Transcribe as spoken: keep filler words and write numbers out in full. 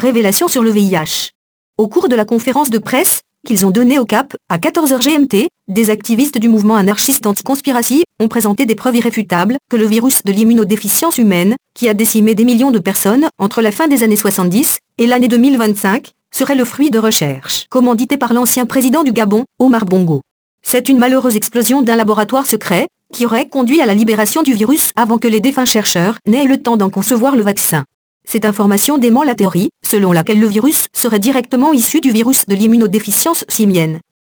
Révélation sur le V I H. Au cours de la conférence de presse qu'ils ont donnée au Cap, à quatorze heures G M T, des activistes du mouvement anarchiste anti-conspiracy ont présenté des preuves irréfutables que le virus de l'immunodéficience humaine, qui a décimé des millions de personnes entre la fin des années soixante-dix et l'année deux mille vingt-cinq, serait le fruit de recherches commanditées par l'ancien président du Gabon, Omar Bongo. C'est une malheureuse explosion d'un laboratoire secret qui aurait conduit à la libération du virus avant que les défunts chercheurs n'aient eu le temps d'en concevoir le vaccin. Cette information dément la théorie, selon laquelle le virus serait directement issu du virus de l'immunodéficience simienne.